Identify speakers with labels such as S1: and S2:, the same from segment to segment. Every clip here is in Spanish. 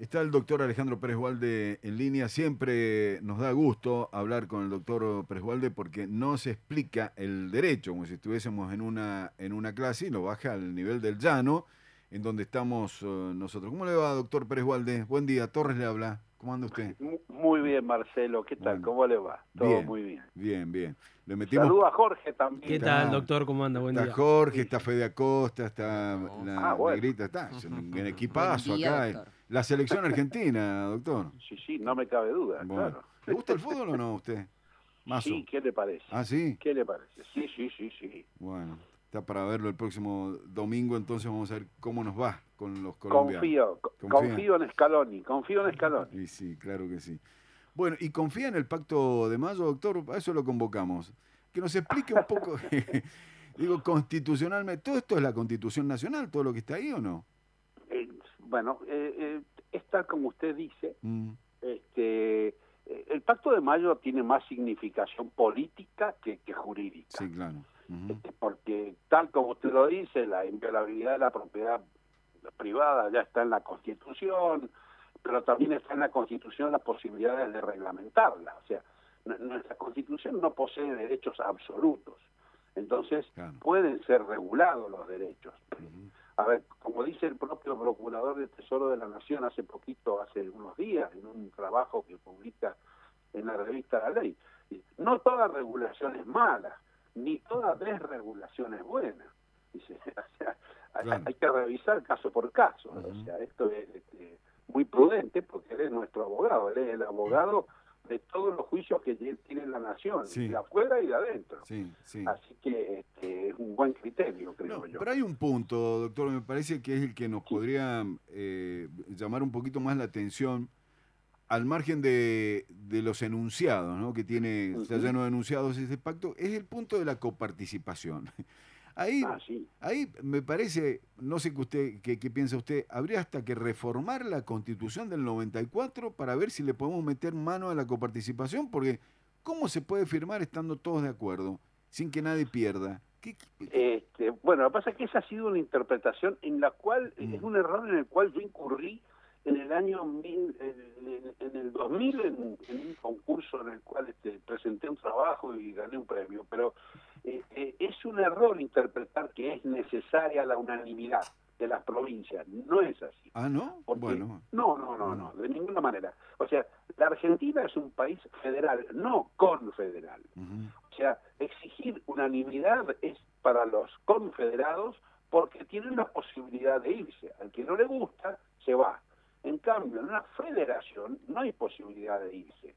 S1: Está el doctor Alejandro Pérez Walde en línea. Siempre nos da gusto hablar con el doctor Pérez Walde porque nos explica el derecho, como si estuviésemos en una clase y lo baja al nivel del llano, en donde estamos nosotros. ¿Cómo le va, doctor Pérez Walde? Buen día, Torres le habla. ¿Cómo anda usted?
S2: Muy bien, Marcelo. ¿Qué tal?
S1: Bueno,
S2: ¿Cómo le va? Todo
S1: bien,
S2: muy bien.
S1: bien, bien. Le metimos...
S2: Saluda a Jorge
S3: ¿Qué
S2: también.
S3: tal,
S1: Está,
S3: doctor? ¿Cómo anda? Buen
S1: está
S3: día.
S1: Jorge,
S2: Sí,
S1: está
S2: sí.
S1: Fede Acosta, está
S4: Bueno,
S2: Ah,
S1: la
S2: bueno.
S1: negrita, está es un
S4: buen
S1: equipazo
S4: día,
S1: acá.
S4: doctor.
S1: La selección argentina, doctor.
S2: Sí, sí, no me cabe duda,
S1: Bueno,
S2: claro.
S1: ¿le gusta el fútbol o no a usted? Mazo.
S2: Sí, ¿qué le parece?
S1: Ah, sí.
S2: ¿Qué le parece? Sí, sí, sí, sí.
S1: Bueno, está para verlo el próximo domingo, entonces vamos a ver cómo nos va con los colombianos. ¿Confía?
S2: Confío en Scaloni, confío en Scaloni.
S1: Y sí, claro que sí. Bueno, ¿y confía en el Pacto de Mayo, doctor? A eso lo convocamos. Que nos explique un poco, digo, constitucionalmente, ¿todo esto es la Constitución Nacional, todo lo que está ahí o no?
S2: Bueno, es tal como usted dice.
S1: Mm,
S2: El Pacto de Mayo tiene más significación política que jurídica.
S1: sí, claro. Ujú,
S2: Porque tal como usted lo dice, la inviolabilidad de la propiedad privada ya está en la Constitución, pero también está en la Constitución las posibilidades de reglamentarla. O sea, nuestra Constitución no posee derechos absolutos, entonces
S1: claro.
S2: pueden ser regulados los derechos.
S1: Ujú,
S2: A ver, como dice el propio Procurador del Tesoro de la Nación hace poquito, hace unos días, en un trabajo que publica en la revista La Ley, no toda regulación es mala, ni toda desregulación es buena. Dice, o sea,
S1: claro.
S2: hay que revisar caso por caso.
S1: Ujú,
S2: O sea, esto es muy prudente porque él es nuestro abogado, él es el abogado de todos los juicios que tiene la Nación,
S1: sí,
S2: de afuera y de adentro.
S1: sí, sí.
S2: Así que es un buen criterio, creo
S1: No,
S2: yo.
S1: pero hay un punto, doctor, me parece que es el que nos
S2: Sí.
S1: podría llamar un poquito más la atención, al margen de los enunciados, ¿no? Que tiene, está
S2: Ujú.
S1: lleno de enunciados ese pacto, es el punto de la coparticipación. Ahí,
S2: Ah, sí.
S1: ahí me parece, no sé qué piensa usted, habría hasta que reformar la Constitución del 94 para ver si le podemos meter mano a la coparticipación, porque ¿cómo se puede firmar estando todos de acuerdo, sin que nadie pierda?
S2: Bueno, lo que pasa es que esa ha sido una interpretación en la cual, es
S1: Mm,
S2: un error en el cual yo incurrí en el año en el 2000 en un concurso en el cual presenté un trabajo y gané un premio, pero es un error interpretar que es necesaria la unanimidad de las provincias, no es así.
S1: Ah, ¿no?
S2: Porque
S1: Bueno.
S2: no, de ninguna manera. O sea, la Argentina es un país federal, no confederal.
S1: Ujú,
S2: O sea, exigir unanimidad es para los confederados porque tienen la posibilidad de irse. Al que no le gusta, se va. En cambio, en una federación no hay posibilidad de irse.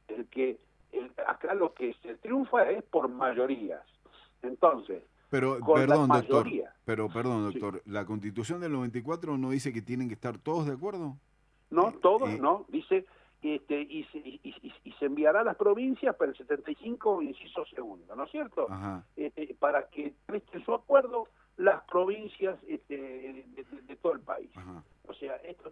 S2: Acá lo que se triunfa es por mayorías. Entonces,
S1: Pero,
S2: con la mayoría,
S1: perdón,
S2: sí,
S1: doctor, ¿la Constitución del 94 no dice que tienen que estar todos de acuerdo?
S2: no
S1: Eh,
S2: todos,
S1: eh,
S2: no, dice, y se enviará a las provincias para el 75 inciso segundo, ¿no es cierto?
S1: ajá.
S2: Para que presten su acuerdo las provincias de todo el país.
S1: Ajá.
S2: O sea, esto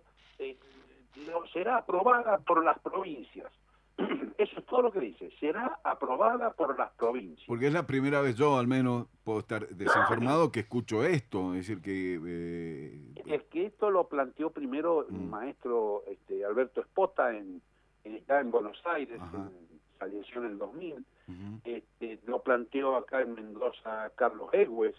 S2: será aprobada por las provincias. Eso es todo lo que dice, será aprobada por las provincias.
S1: Porque es la primera vez yo, al menos, puedo estar desinformado, que escucho esto. Es decir, que...
S2: Es que esto lo planteó primero el
S1: mm,
S2: maestro Alberto Espota ya en Buenos Aires,
S1: ajá.
S2: falleció en el 2000.
S1: Ujú,
S2: Lo planteó acá en Mendoza Carlos Egues.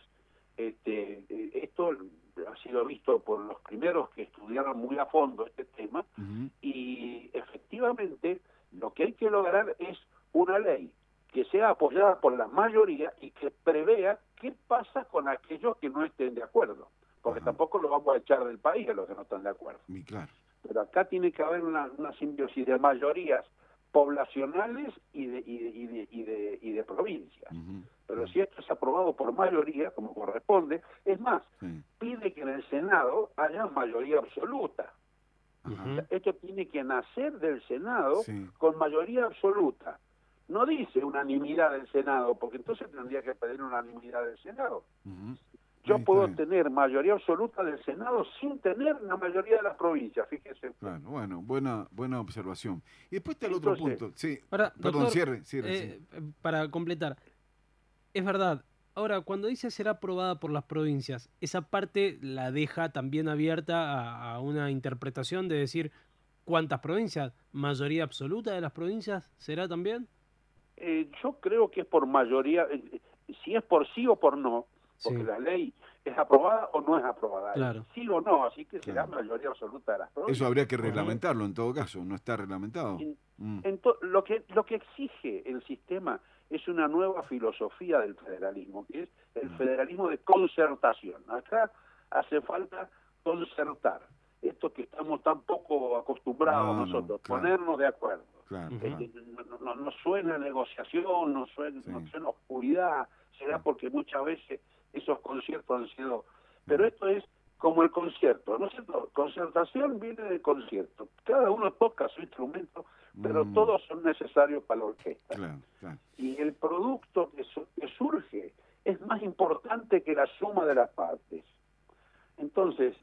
S2: Esto ha sido visto por los primeros que estudiaron muy a fondo este tema
S1: ujú,
S2: y efectivamente lo que hay que lograr es una ley que sea apoyada por la mayoría y que prevea qué pasa con aquellos que no estén de acuerdo, porque
S1: ajá.
S2: tampoco lo vamos a echar del país a los que no están de acuerdo.
S1: Y claro.
S2: Pero acá tiene que haber una simbiosis de mayorías poblacionales y de provincias.
S1: Ujú,
S2: Pero
S1: ujú,
S2: si esto es aprobado por mayoría, como corresponde, es más,
S1: sí.
S2: pide que en el Senado haya mayoría absoluta. O
S1: Ajá.
S2: sea, esto tiene que nacer del Senado
S1: Sí.
S2: con mayoría absoluta. No dice unanimidad del Senado, porque entonces tendría que pedir unanimidad del Senado.
S1: Ujú.
S2: Yo
S1: Ahí está
S2: puedo
S1: bien.
S2: tener mayoría absoluta del Senado sin tener la mayoría de las provincias, fíjese usted.
S1: Claro, bueno, buena observación. Y después está el otro
S2: Entonces,
S1: punto. Sí,
S3: Ahora,
S1: perdón,
S3: doctor,
S1: cierre, sí.
S3: para completar, es verdad, Ahora, cuando dice será aprobada por las provincias, esa parte la deja también abierta a una interpretación de decir cuántas provincias, mayoría absoluta de las provincias, ¿será también?
S2: Yo creo que es por mayoría, si es por sí o por no, porque
S3: Sí,
S2: la ley es aprobada o no es aprobada, es
S3: claro.
S2: sí o no, así que será
S1: Claro.
S2: mayoría absoluta de las
S1: Eso
S2: provincias.
S1: habría que
S3: Ujú.
S1: reglamentarlo en todo caso, no está reglamentado.
S2: En-
S1: Mm,
S2: lo que exige el sistema es una nueva filosofía del federalismo, que es el
S1: mm.
S2: federalismo de concertación. Acá hace falta concertar, esto que estamos tan poco acostumbrados
S1: No, no,
S2: nosotros,
S1: claro,
S2: ponernos de acuerdo.
S1: claro,
S3: Ujú.
S1: claro.
S2: No suena negociación,
S1: Sí,
S2: no suena oscuridad, será
S1: sí,
S2: porque muchas veces esos conciertos han sido... Pero
S1: claro.
S2: esto es como el concierto, ¿no es cierto? Concertación viene de concierto. Cada uno toca su instrumento, pero
S1: Mm,
S2: todos son necesarios para la orquesta.
S1: claro, claro.
S2: Y el producto que surge es más importante que la suma de las partes. Entonces,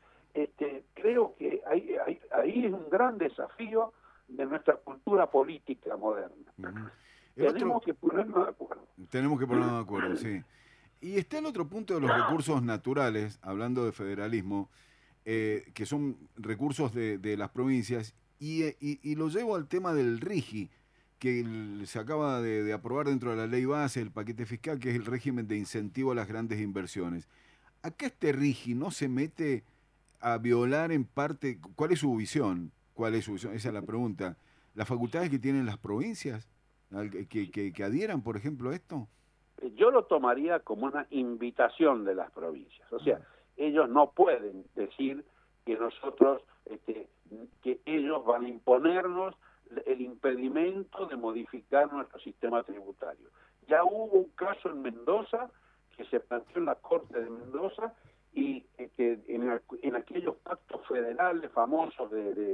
S2: creo que ahí es un gran desafío de nuestra cultura política moderna.
S1: Ujú. El otro,
S2: Tenemos que ponernos de acuerdo.
S1: tenemos que ponernos de acuerdo, sí. Y está el otro punto de los recursos naturales, hablando de federalismo, que son recursos de las provincias, y lo llevo al tema del RIGI, que se acaba de aprobar dentro de la ley base, el paquete fiscal, que es el régimen de incentivo a las grandes inversiones. Acá este RIGI no se mete a violar en parte, ¿cuál es su visión? ¿Cuál es su visión? Esa es la pregunta. ¿Las facultades que tienen las provincias, que adhieran, por ejemplo, a esto?
S2: Yo lo tomaría como una invitación de las provincias. O sea,
S1: Ah,
S2: ellos no pueden decir que nosotros, que ellos van a imponernos el impedimento de modificar nuestro sistema tributario. Ya hubo un caso en Mendoza que se planteó en la Corte de Mendoza y que en aquellos pactos federales famosos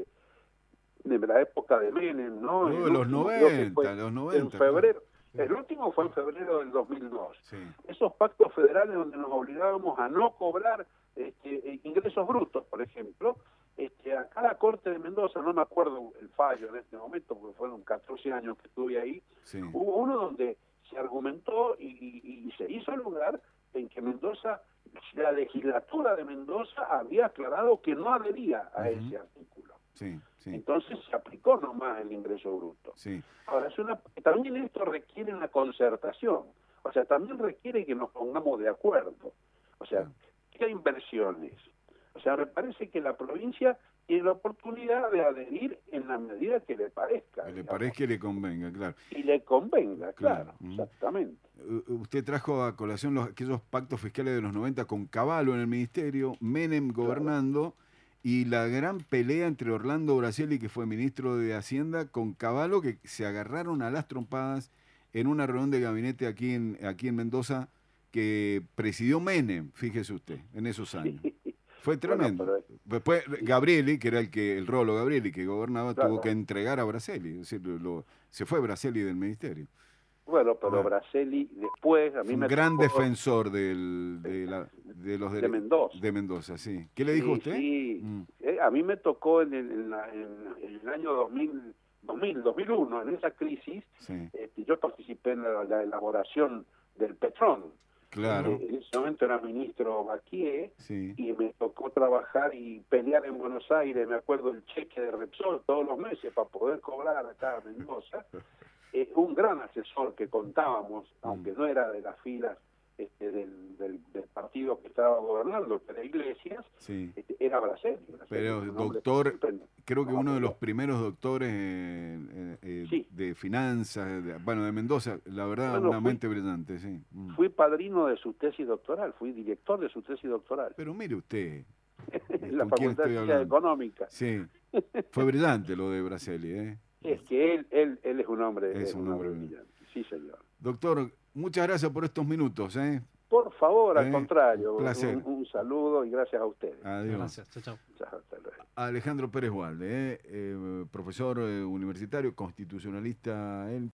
S2: de la época de Menem, ¿no? El
S1: los
S2: último creo que fue
S1: 90, los
S2: en
S1: 90, claro.
S2: febrero. El último fue en febrero del 2002.
S1: Sí,
S2: Esos pactos federales donde nos obligábamos a no cobrar ingresos brutos, por ejemplo, acá la Corte de Mendoza, no me acuerdo el fallo en este momento, porque fueron 14 años que estuve ahí,
S1: sí.
S2: hubo uno donde se argumentó y se hizo lugar en que Mendoza, la legislatura de Mendoza había aclarado que no adhería a
S1: Ujú,
S2: ese artículo.
S1: sí, sí,
S2: Entonces se aplicó nomás el ingreso bruto.
S1: sí.
S2: Ahora, también esto requiere una concertación, o sea, también requiere que nos pongamos de acuerdo. O sea,
S1: Claro.
S2: ¿qué inversiones? O sea, me parece que la provincia tiene la oportunidad de adherir en la medida que le parezca,
S1: Que le
S2: digamos,
S1: parezca y le convenga, claro.
S2: y le convenga,
S1: Claro.
S2: claro,
S1: Ujú.
S2: exactamente.
S1: Usted trajo a colación aquellos pactos fiscales de los 90 con Cavallo en el ministerio, Menem
S2: Claro.
S1: gobernando, y la gran pelea entre Orlando Braselli, que fue ministro de Hacienda, con Cavallo, que se agarraron a las trompadas en una reunión de gabinete aquí en Mendoza, que presidió Menem, fíjese usted, en esos años. Fue
S2: Bueno,
S1: tremendo.
S2: pero
S1: Después Gabrieli, que era el Rolo Gabrieli, que gobernaba, tuvo que
S2: claro.
S1: entregar a Braselli. Es decir, se fue Braselli del ministerio.
S2: Bueno, pero
S1: Ah,
S2: Braselli después a mí
S1: fue un
S2: me
S1: gran
S2: tocó
S1: defensor de los
S2: de Mendoza.
S1: de Mendoza, sí. ¿Qué le dijo
S2: Sí,
S1: usted?
S2: sí.
S1: Mm,
S2: A mí me tocó en el año 2001, en esa crisis,
S1: sí,
S2: yo participé en la elaboración del Petrón.
S3: Ujú.
S1: claro,
S2: En ese momento era ministro Baquier
S1: sí.
S2: y me tocó trabajar y pelear en Buenos Aires, me acuerdo el cheque de Repsol todos los meses para poder cobrar acá en Mendoza. Un gran asesor que contábamos,
S1: Mm,
S2: aunque no era de las filas del partido que estaba gobernando, que era Iglesias,
S1: sí.
S2: era Braselli. Braselli
S1: Pero
S2: era un hombre que
S1: doctor,
S2: siempre
S1: creo que
S2: nos
S1: uno de los
S2: apoyó.
S1: primeros doctores
S2: Sí,
S1: de finanzas, bueno, de Mendoza, la verdad,
S2: bueno,
S1: una mente brillante, sí. Mm.
S2: fui padrino de su tesis doctoral, fui director de su tesis doctoral
S1: Pero mire usted,
S2: en la
S1: ¿con quién
S2: Facultad de
S1: estoy
S2: Ciencias
S1: hablando?
S2: Económicas.
S1: Sí, fue brillante lo de Braselli, ¿eh?
S2: Es que él
S1: Es
S2: es
S1: un
S2: un
S1: hombre
S2: hombre
S1: brillante.
S2: brillante, sí señor.
S1: Doctor, muchas gracias por estos minutos, ¿eh?
S2: Por favor, al
S1: Un
S2: contrario,
S1: placer.
S2: un saludo y gracias a ustedes.
S1: Adiós.
S3: Gracias, chao, chao.
S2: Chao, hasta luego.
S1: Alejandro Pérez Walde, profesor universitario, constitucionalista, él